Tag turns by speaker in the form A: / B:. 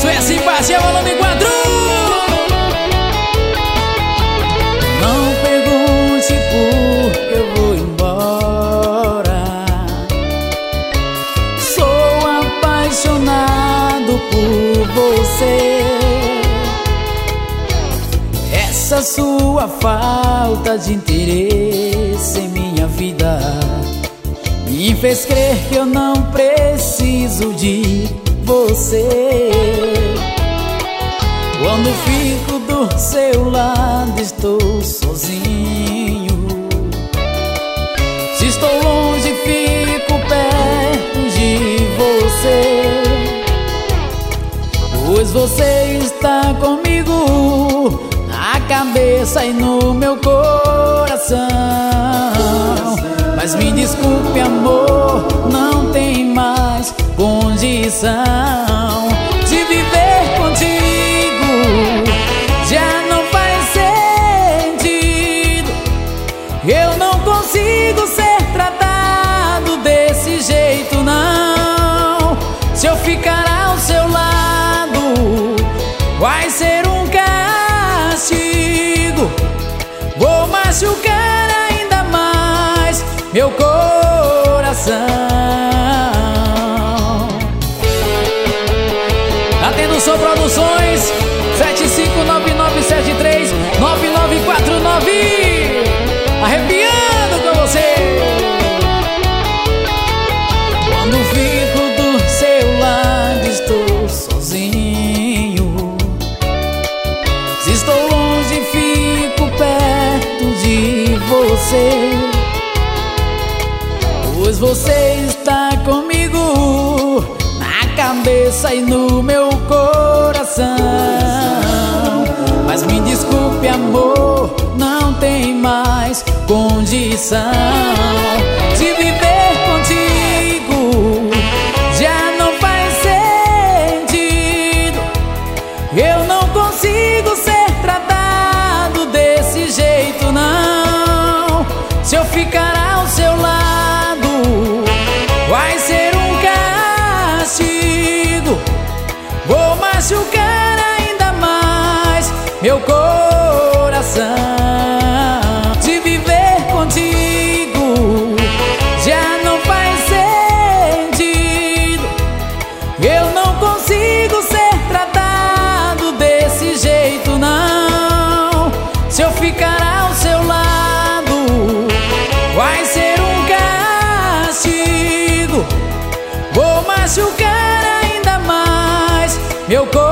A: Isso é simpatia, volume 4.
B: Não pergunte por que eu vou embora. Sou apaixonado por você. Essa sua falta de interesse em minha vida me fez crer que eu não preciso de você. Quando fico do seu lado estou sozinho. Se estou longe fico perto de você, pois você está comigo na cabeça e no meu coração. Mas me desculpe, amor, não tem mais condição de viver contigo. Já não faz sentido. Eu não consigo ser tratado desse jeito, não. Se eu ficar ao seu lado, vai ser um castigo. Vou machucar ainda mais meu coração.
A: Tá tendo Som Produções 7599739949. Arrepiando com você.
B: Quando fico do seu lado estou sozinho. Se estou longe fico perto de você, pois você está comigo na cabeça e no meu coração. Mas me desculpe, amor, não tem mais condição de viver contigo. Já não faz sentido. Eu não consigo ser tratado desse jeito, não. Se eu ficar ao seu lado, vai ser um castigo. Vou machucar ainda mais meu coração. De viver contigo já não faz sentido. Eu não consigo ser tratado desse jeito, não. Se eu ficar ao seu lado, vai ser um castigo. Vou machucar ainda mais meu coração.